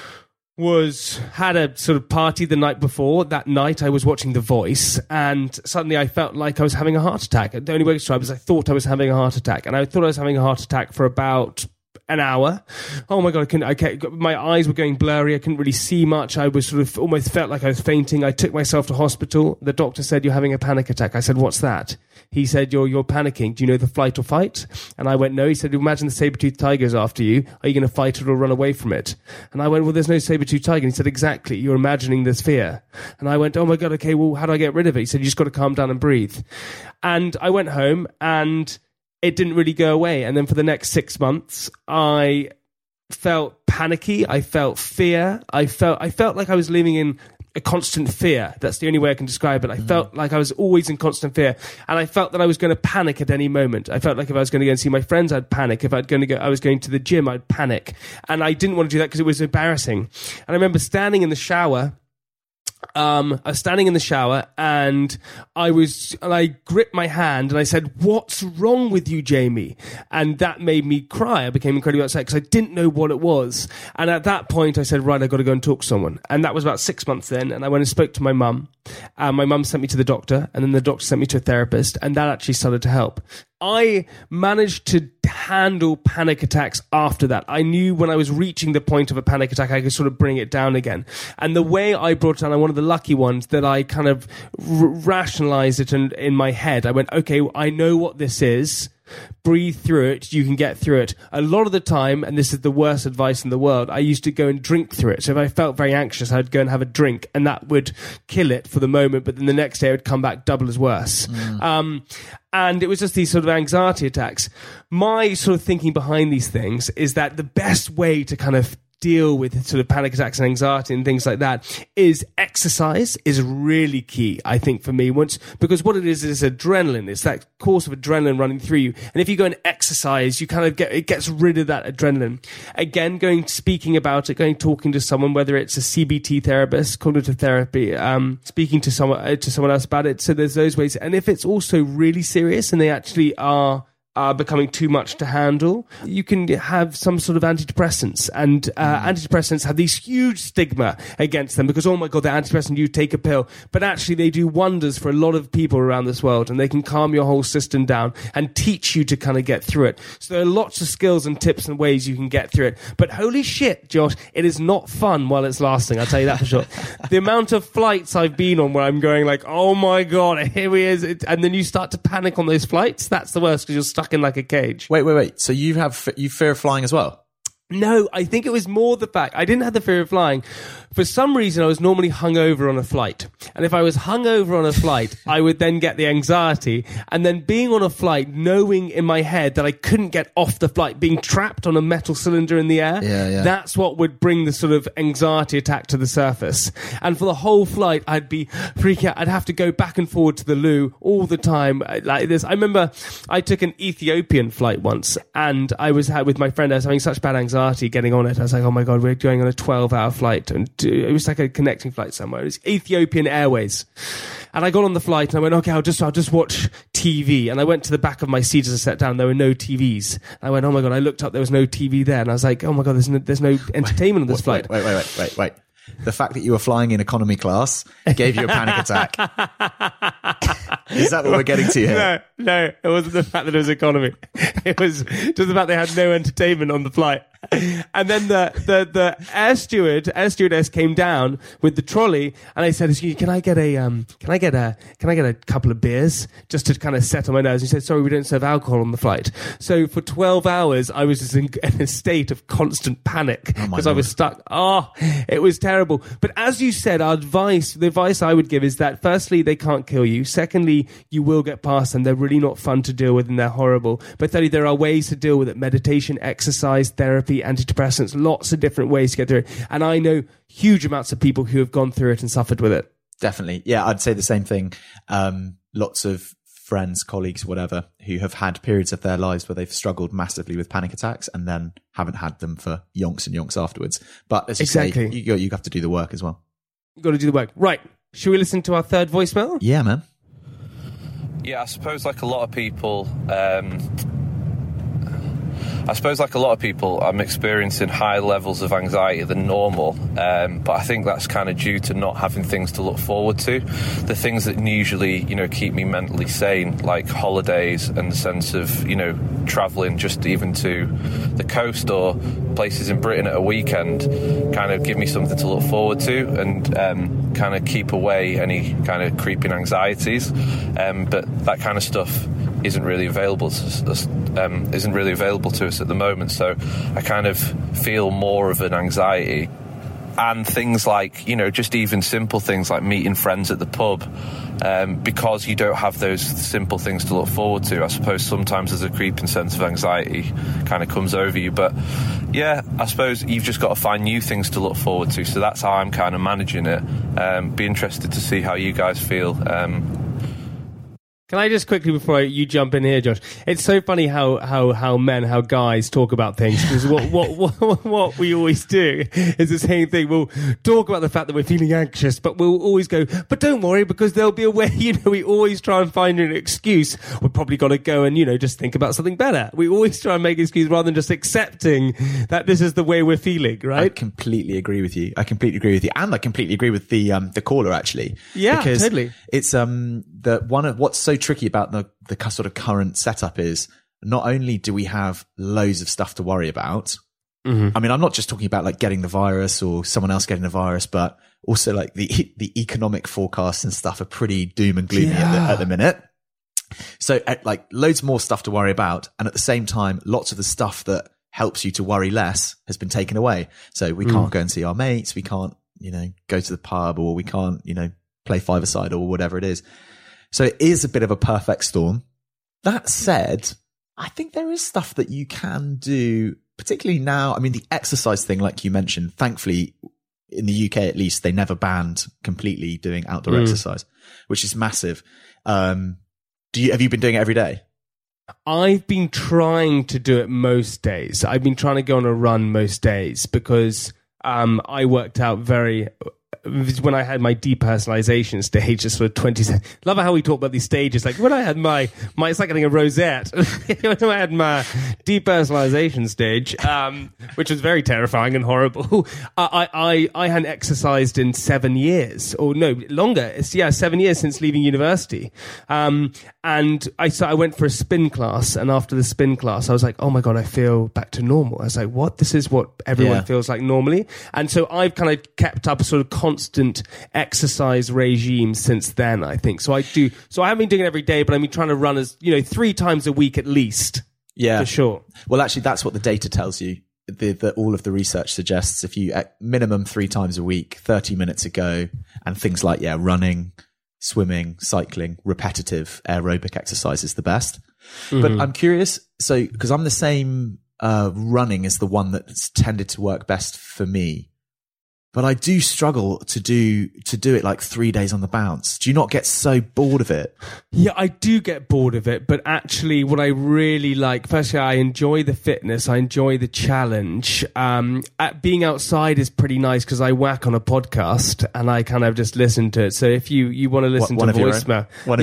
Speaker 8: had a sort of party the night before. That night I was watching The Voice, and suddenly I felt like I was having a heart attack. The only way to describe it is I thought I was having a heart attack, and I thought I was having a heart attack for about an hour. Oh my God, my eyes were going blurry. I couldn't really see much. I was sort of almost felt like I was fainting. I took myself to hospital. The doctor said, "You're having a panic attack." I said, "What's that?" He said, you're panicking. Do you know the flight or fight? And I went, no. He said, imagine the saber-toothed tiger's after you. Are you going to fight it or run away from it? And I went, well, there's no saber-toothed tiger. And he said, exactly. You're imagining this fear. And I went, oh my God, okay, well, how do I get rid of it? He said, you just got to calm down and breathe. And I went home, and it didn't really go away. And then for the next 6 months, I felt panicky. I felt fear. I felt like I was living in a constant fear. That's the only way I can describe it. I felt like I was always in constant fear, and I felt that I was going to panic at any moment. I felt like if I was going to go and see my friends, I'd panic. If I was going to the gym, I'd panic, and I didn't want to do that because it was embarrassing. And I remember standing in the shower. I was standing in the shower, and I gripped my hand and I said, "What's wrong with you, Jamie?" And that made me cry. I became incredibly upset because I didn't know what it was. And at that point I said, right, I've got to go and talk to someone. And that was about 6 months then. And I went and spoke to my mum. My mum sent me to the doctor, and then the doctor sent me to a therapist, and that actually started to help. I managed to handle panic attacks after that. I knew when I was reaching the point of a panic attack, I could sort of bring it down again. And the way I brought it down, I'm one of the lucky ones that I kind of rationalized it in my head. I went, okay, I know what this is. Breathe through it. You can get through it. A lot of the time, and this is the worst advice in the world, I used to go and drink through it. So if I felt very anxious, I'd go and have a drink, and that would kill it for the moment, but then the next day it would come back double as worse. And it was just these sort of anxiety attacks. My sort of thinking behind these things is that the best way to kind of deal with sort of panic attacks and anxiety and things like that is exercise is really key, I think, for me. Because what it is adrenaline. It's that course of adrenaline running through you. And if you go and exercise, you kind of it gets rid of that adrenaline. Again, speaking about it, talking to someone, whether it's a CBT therapist, cognitive therapy, speaking to someone else about it. So there's those ways. And if it's also really serious and they actually are becoming too much to handle, you can have some sort of antidepressants. And antidepressants have these huge stigma against them because, oh my God, they're antidepressant, you take a pill. But actually they do wonders for a lot of people around this world, and they can calm your whole system down and teach you to kind of get through it. So there are lots of skills and tips and ways you can get through it. But holy shit, Josh, it is not fun while it's lasting, I'll tell you that for sure. The amount of flights I've been on where I'm going like, oh my God, here he is. And then you start to panic on those flights. That's the worst because you're stuck in like a cage.
Speaker 6: Wait. So you fear of flying as well?
Speaker 8: No, I think it was more the fact I didn't have the fear of flying. For some reason, I was normally hungover on a flight. And if I was hungover on a flight, I would then get the anxiety. And then being on a flight, knowing in my head that I couldn't get off the flight, being trapped on a metal cylinder in the air, that's what would bring the sort of anxiety attack to the surface. And for the whole flight, I'd be freaking out. I'd have to go back and forward to the loo all the time like this. I remember I took an Ethiopian flight once, and I was with my friend. I was having such bad anxiety getting on it. I was like, oh my God, we're going on a 12-hour flight. And it was like a connecting flight somewhere. It was Ethiopian Airways. And I got on the flight and I went, okay, I'll just watch TV. And I went to the back of my seat as I sat down. There were no TVs. And I went, oh my God, I looked up, there was no TV there. And I was like, oh my God, there's no entertainment on this flight.
Speaker 6: Wait. The fact that you were flying in economy class gave you a panic attack. Is that what we're getting to here?
Speaker 8: No, it wasn't the fact that it was economy. It was just the fact they had no entertainment on the flight. And then the air stewardess came down with the trolley, and I said, "Excuse me, can I get a couple of beers just to kind of settle my nerves?" And he said, "Sorry, we don't serve alcohol on the flight." So for 12 hours, I was just in a state of constant panic because I was stuck. Oh, it was terrible. But as you said, the advice I would give is that firstly, they can't kill you. Secondly, you will get past them. They're really not fun to deal with and they're horrible. But thirdly, there are ways to deal with it. Meditation, exercise, therapy, antidepressants, lots of different ways to get through it. And I know huge amounts of people who have gone through it and suffered with it.
Speaker 6: Definitely. Yeah, I'd say the same thing. Lots of friends, colleagues, whatever, who have had periods of their lives where they've struggled massively with panic attacks and then haven't had them for yonks and yonks afterwards. But as you say, you have to do the work as well.
Speaker 8: You've got to do the work. Right. Should we listen to our third voicemail?
Speaker 6: Yeah, man.
Speaker 10: Yeah, I suppose like a lot of people, I'm experiencing higher levels of anxiety than normal, but I think that's kind of due to not having things to look forward to. The things that usually, keep me mentally sane, like holidays and the sense of, travelling just even to the coast or places in Britain at a weekend, kind of give me something to look forward to and kind of keep away any kind of creeping anxieties. But that kind of stuff isn't really available to us at the moment, so I kind of feel more of an anxiety. And things like, just even simple things like meeting friends at the pub, because you don't have those simple things to look forward to, I suppose sometimes there's a creeping sense of anxiety kind of comes over you. But yeah, I suppose you've just got to find new things to look forward to, so that's how I'm kind of managing it. Be interested to see how you guys feel.
Speaker 8: Can I just quickly, before you jump in here, Josh? It's so funny how guys talk about things, because what we always do is the same thing. We'll talk about the fact that we're feeling anxious, but we'll always go, but don't worry, because there'll be a way, we always try and find an excuse. We're probably got to go and, just think about something better. We always try and make excuses rather than just accepting that this is the way we're feeling, right?
Speaker 6: I completely agree with you. And I completely agree with the caller, actually.
Speaker 8: Yeah,
Speaker 6: because
Speaker 8: totally.
Speaker 6: It's, what's so tricky about the sort of current setup is not only do we have loads of stuff to worry about. Mm-hmm. I mean, I'm not just talking about like getting the virus or someone else getting the virus, but also like the economic forecasts and stuff are pretty doom and gloomy at the minute. So like loads more stuff to worry about. And at the same time, lots of the stuff that helps you to worry less has been taken away. So we can't go and see our mates. We can't, go to the pub, or we can't, play five-a-side or whatever it is. So it is a bit of a perfect storm. That said, I think there is stuff that you can do particularly now, I mean, the exercise thing, like you mentioned, thankfully in the UK, at least, they never banned completely doing outdoor exercise, which is massive. Have you been doing it every day?
Speaker 8: I've been trying to do it most days. I've been trying to go on a run most days because I worked out when I had my depersonalization stage, just for 20 seconds. Love how we talk about these stages. Like when I had my it's like getting a rosette. When I had my depersonalization stage, which was very terrifying and horrible. I hadn't exercised in 7 years, or no, longer. It's 7 years since leaving university. And I went for a spin class, and after the spin class, I was like, oh my God, I feel back to normal. I was like, what? This is what everyone feels like normally. And so I've kind of kept up a sort of constant exercise regime since then, I think. So I haven't been doing it every day, but I've been trying to run 3 times a week at least. Yeah. For sure.
Speaker 6: Well, actually, that's what the data tells you. All of the research suggests if you at minimum 3 times a week, 30 minutes a go, and things like, running, swimming, cycling, repetitive aerobic exercise is the best. Mm-hmm. But I'm curious, because I'm the same, running is the one that's tended to work best for me. But I do struggle to do it like 3 days on the bounce. Do you not get so bored of it?
Speaker 8: Yeah, I do get bored of it. But actually, what I really like, firstly, I enjoy the fitness. I enjoy the challenge. Being outside is pretty nice because I whack on a podcast and I kind of just listen to it. So if you want to listen to voicemail,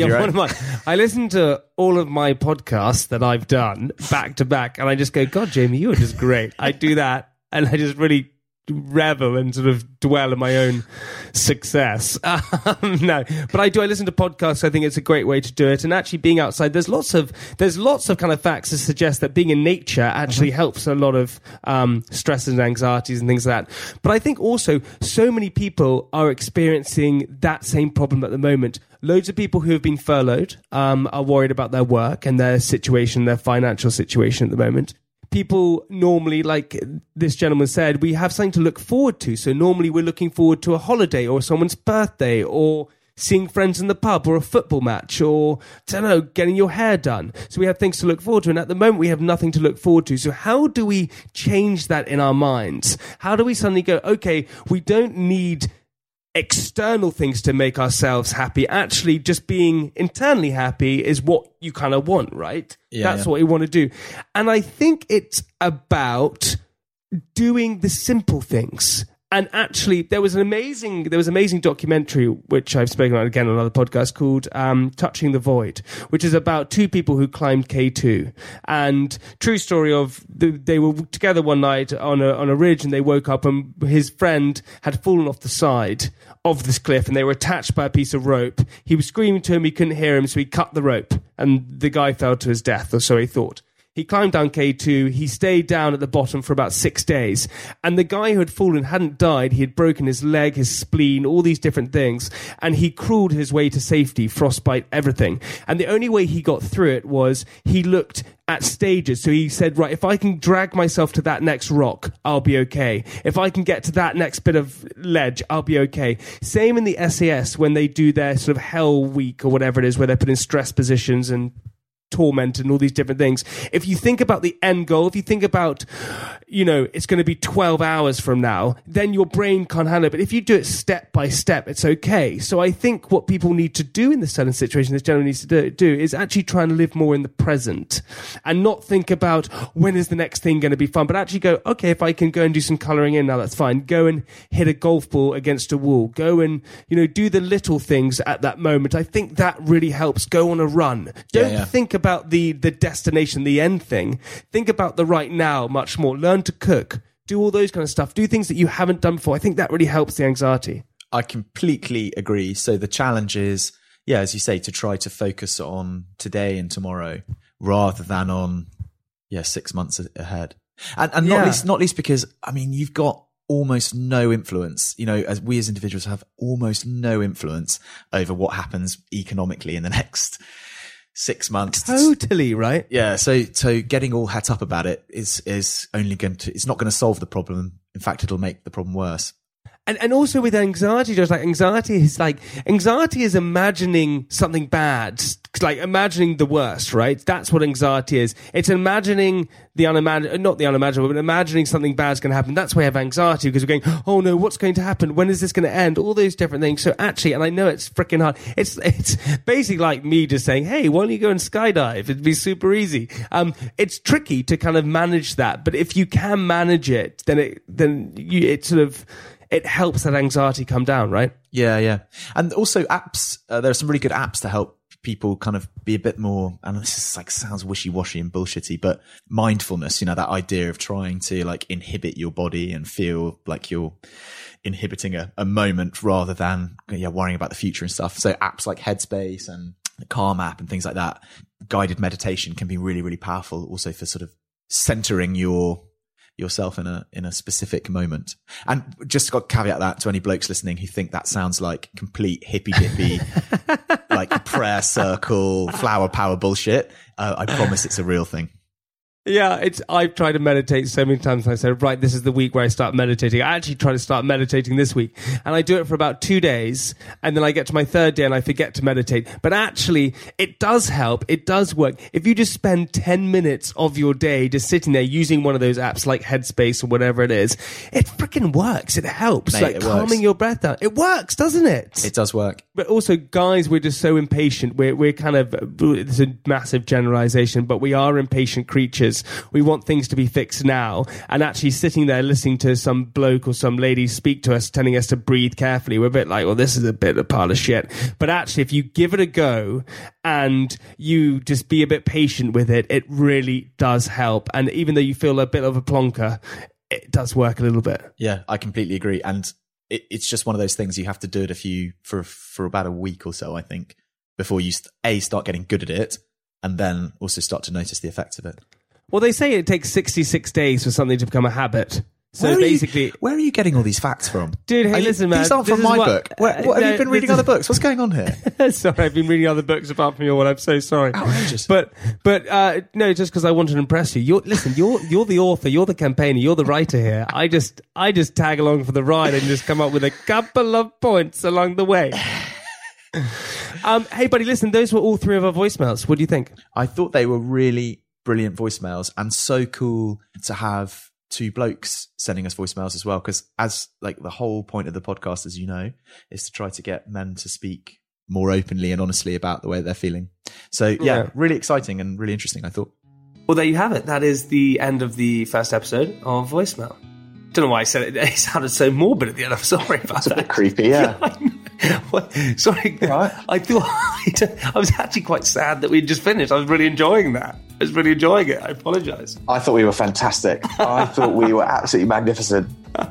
Speaker 8: I listen to all of my podcasts that I've done back to back, and I just go, God, Jamie, you are just great. I do that, and I just really revel and sort of dwell in my own success. No, but I listen to podcasts. I think it's a great way to do it. And actually being outside, there's lots of kind of facts that suggest that being in nature actually helps a lot of stresses and anxieties and things like that. But I think also so many people are experiencing that same problem at the moment. Loads of people who have been furloughed are worried about their work and their situation, their financial situation at the moment. People normally, like this gentleman said, we have something to look forward to. So normally we're looking forward to a holiday or someone's birthday or seeing friends in the pub or a football match or, I don't know, getting your hair done. So we have things to look forward to. And at the moment we have nothing to look forward to. So how do we change that in our minds? How do we suddenly go, okay, we don't need external things to make ourselves happy. Actually, just being internally happy is what you kind of want, right? That's what you want to do. And I think it's about doing the simple things. And actually, there was an amazing documentary, which I've spoken about again on another podcast, called Touching the Void, which is about 2 people who climbed K2. And true story of, they were together one night on a ridge, and they woke up and his friend had fallen off the side of this cliff, and they were attached by a piece of rope. He was screaming to him, he couldn't hear him, so he cut the rope, and the guy fell to his death, or so he thought. He climbed down K2. He stayed down at the bottom for about 6 days. And the guy who had fallen hadn't died. He had broken his leg, his spleen, all these different things. And he crawled his way to safety, frostbite, everything. And the only way he got through it was he looked at stages. So he said, right, if I can drag myself to that next rock, I'll be okay. If I can get to that next bit of ledge, I'll be okay. Same in the SAS when they do their sort of hell week or whatever it is, where they're put in stress positions and torment and all these different things. If you think about the end goal, if you think about, it's going to be 12 hours from now, then your brain can't handle it. But if you do it step by step, it's okay. So I think what people need to do in this certain situation, this gentleman needs to do is actually try and live more in the present and not think about when is the next thing going to be fun, but actually go, okay, if I can go and do some colouring in now, that's fine. Go and hit a golf ball against a wall. Go and, do the little things at that moment. I think that really helps. Go on a run. Don't think about the destination, the end thing. Think about the right now much more. Learn to cook. Do all those kind of stuff. Do things that you haven't done before. I think that really helps the anxiety.
Speaker 6: I completely agree. So the challenge is, as you say, to try to focus on today and tomorrow rather than on 6 months ahead. And not least because, you've got almost no influence, as we as individuals have almost no influence over what happens economically in the next 6 months.
Speaker 8: Totally, right?
Speaker 6: Yeah. So getting all het up about it is only it's not going to solve the problem. In fact, it'll make the problem worse.
Speaker 8: And also with anxiety, just like anxiety is imagining something bad, like imagining the worst, right? That's what anxiety is. It's imagining not the unimaginable, but imagining something bad's going to happen. That's why we have anxiety, because we're going, oh no, what's going to happen? When is this going to end? All those different things. So actually, and I know it's freaking hard. It's basically like me just saying, hey, why don't you go and skydive? It'd be super easy. It's tricky to kind of manage that, but if you can manage it, then it helps that anxiety come down, right?
Speaker 6: Yeah. And also apps, there are some really good apps to help people kind of be a bit more, and this is like sounds wishy-washy and bullshitty, but mindfulness, that idea of trying to like inhibit your body and feel like you're inhibiting a moment rather than worrying about the future and stuff. So apps like Headspace and the Calm app and things like that, guided meditation can be really, really powerful also for sort of centering yourself in a specific moment. And just got to caveat that to any blokes listening who think that sounds like complete hippy dippy like prayer circle flower power bullshit. I promise it's a real thing.
Speaker 8: Yeah, I've tried to meditate so many times, and I said, right, this is the week where I start meditating. I actually try to start meditating this week, and I do it for about 2 days, and then I get to my third day and I forget to meditate. But actually, it does help. It does work. If you just spend 10 minutes of your day just sitting there using one of those apps like Headspace or whatever it is, it freaking works. It helps.
Speaker 6: Mate,
Speaker 8: like
Speaker 6: it
Speaker 8: calming
Speaker 6: works.
Speaker 8: your breath down. It works, doesn't it?
Speaker 6: It does work.
Speaker 8: But also, guys, we're just so impatient. We're kind of, it's a massive generalization, but we are impatient creatures. We want things to be fixed now. And actually sitting there listening to some bloke or some lady speak to us, telling us to breathe carefully, we're a bit like, well, this is a bit of a pile of shit. But actually, if you give it a go and you just be a bit patient with it, it really does help. And even though you feel a bit of a plonker, it does work a little bit.
Speaker 6: Yeah, I completely agree. And it's just one of those things you have to do it for about a week or so, I think, before you start getting good at it, and then also start to notice the effects of it.
Speaker 8: Well, they say it takes 66 days for something to become a habit. So
Speaker 6: where are you getting all these facts from?
Speaker 8: Dude, hey, listen, man.
Speaker 6: These aren't from my book. What have you been reading other books? What's going on here?
Speaker 8: Sorry, I've been reading other books apart from your one. I'm so sorry.
Speaker 6: Outrageous.
Speaker 8: But no, just because I want to impress you. You're the author, you're the campaigner, you're the writer here. I just tag along for the ride and just come up with a couple of points along the way. Hey, buddy, listen, those were all 3 of our voicemails. What do you think?
Speaker 6: I thought they were really brilliant voicemails, and so cool to have 2 blokes sending us voicemails as well, because as like the whole point of the podcast, as you know, is to try to get men to speak more openly and honestly about the way they're feeling. So yeah, really exciting and really interesting, I thought.
Speaker 5: Well, there you have it. That is the end of the first episode of Voicemail. Don't know why I said it. It sounded so morbid at the end. I'm sorry about that.
Speaker 11: It's a bit creepy, yeah.
Speaker 5: Well, sorry.
Speaker 11: Right.
Speaker 5: I was actually quite sad that we'd just finished. I was really enjoying that. I was really enjoying it. I apologise.
Speaker 11: I thought we were fantastic. I thought we were absolutely magnificent.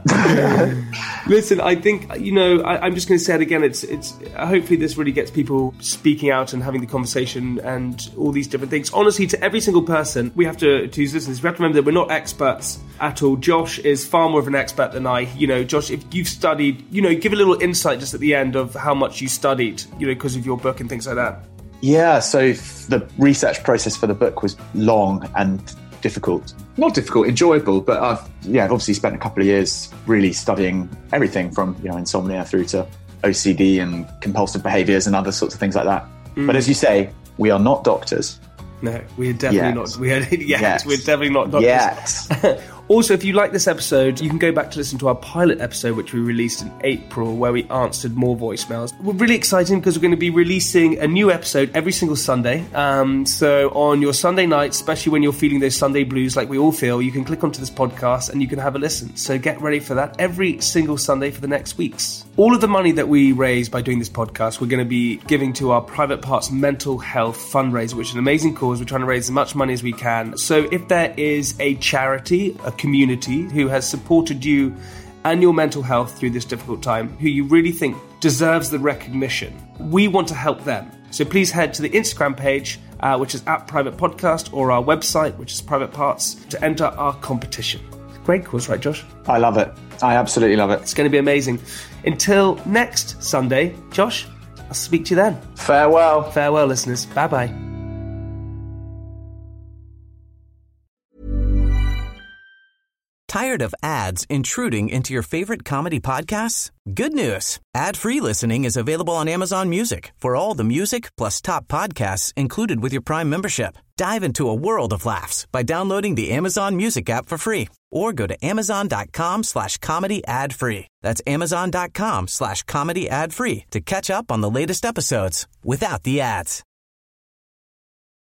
Speaker 5: Listen, I think, I'm just going to say it again. It's hopefully this really gets people speaking out and having the conversation and all these different things. Honestly, to every single person, we have to use this. We have to remember that we're not experts at all. Josh is far more of an expert than I. Josh, if you've studied, give a little insight just at the end of how much you studied, because of your book and things like that.
Speaker 11: Yeah, so the research process for the book was long and difficult. Not difficult, enjoyable, but I've obviously spent a couple of years really studying everything from, insomnia through to OCD and compulsive behaviours and other sorts of things like that. But as you say, we are not doctors.
Speaker 5: No, we're definitely not. We're definitely not doctors.
Speaker 11: Yes.
Speaker 5: Also, if you like this episode, you can go back to listen to our pilot episode, which we released in April, where we answered more voicemails. We're really excited because we're going to be releasing a new episode every single Sunday. So on your Sunday night, especially when you're feeling those Sunday blues like we all feel, you can click onto this podcast and you can have a listen. So get ready for that every single Sunday for the next weeks. All of the money that we raise by doing this podcast, we're going to be giving to our Private Parts mental health fundraiser, which is an amazing cause. We're trying to raise as much money as we can. So if there is a charity, a community who has supported you and your mental health through this difficult time, who you really think deserves the recognition, we want to help them. So please head to the Instagram page, which is @PrivatePodcast, or our website, which is Private Parts, to enter our competition. Great cause, right, Josh?
Speaker 11: I love it. I absolutely love it.
Speaker 5: It's going to be amazing. Until next Sunday, Josh, I'll speak to you then.
Speaker 11: Farewell.
Speaker 5: Farewell, listeners. Bye-bye.
Speaker 4: Tired of ads intruding into your favorite comedy podcasts? Good news. Ad-free listening is available on Amazon Music for all the music plus top podcasts included with your Prime membership. Dive into a world of laughs by downloading the Amazon Music app for free or go to amazon.com/comedy ad-free. That's amazon.com/comedy ad-free to catch up on the latest episodes without the ads.